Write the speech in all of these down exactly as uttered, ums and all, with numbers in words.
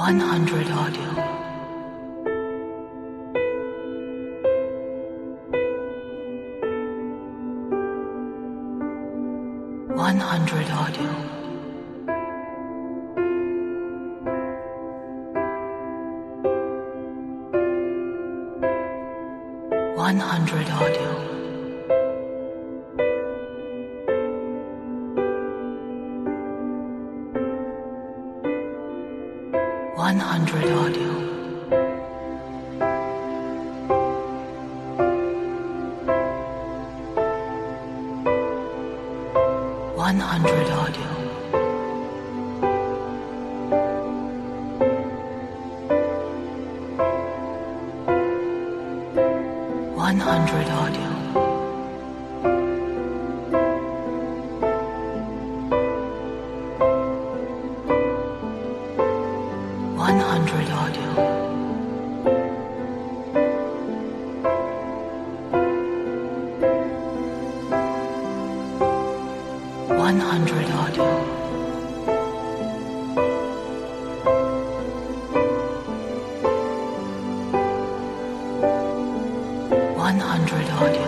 one hundred audio. one hundred audio. one hundred audio. one hundred audio. one hundred audio. one hundred audio. one hundred audio. one hundred audio. one hundred audio.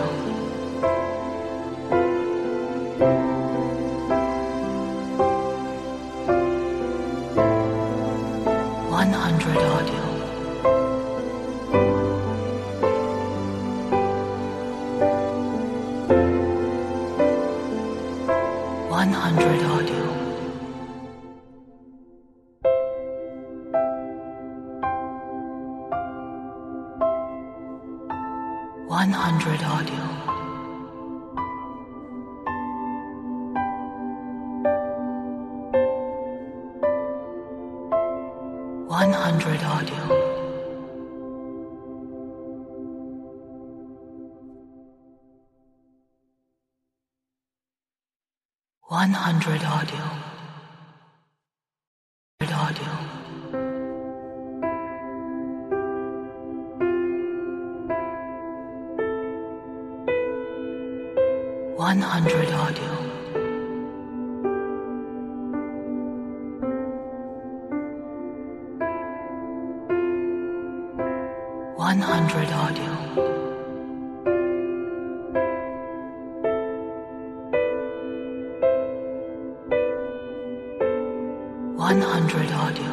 one hundred audio. one hundred audio. one hundred audio. one hundred audio. one hundred audio. audio. one hundred audio. one hundred audio. one hundred audio.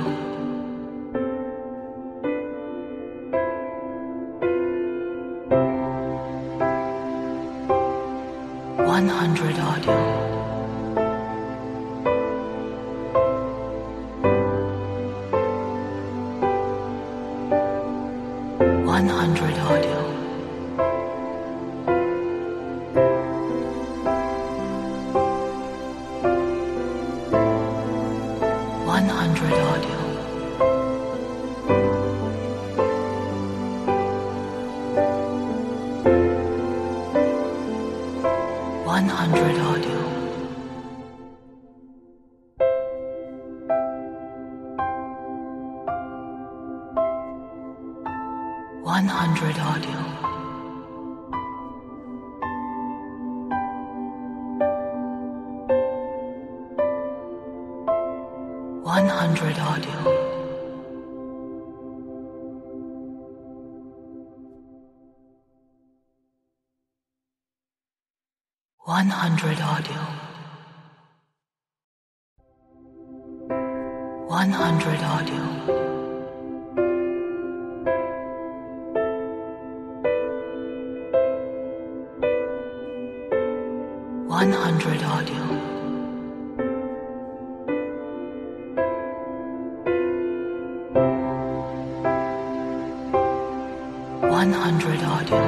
one hundred audio. one hundred audio. one hundred audio. one hundred audio. one hundred audio. one hundred audio. one hundred audio. one hundred audio. one hundred audio. one hundred audio.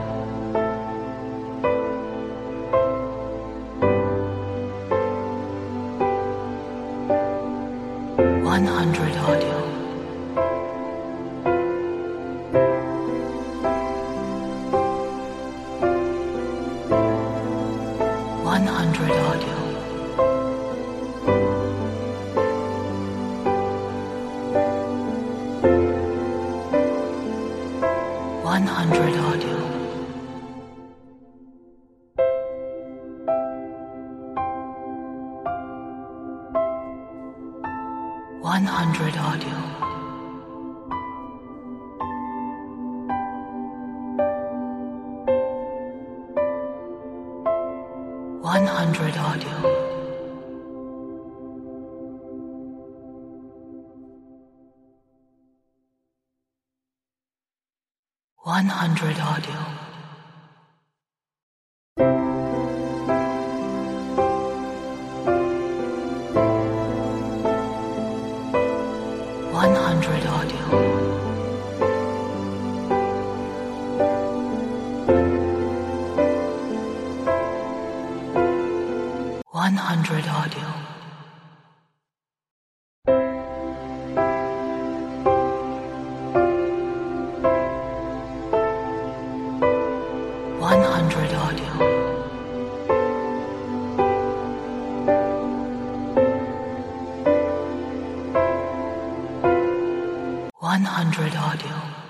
one hundred audio. one hundred audio. one hundred audio. one hundred audio. audio. One hundred audio. One hundred audio. One hundred audio. One hundred audio. One hundred audio.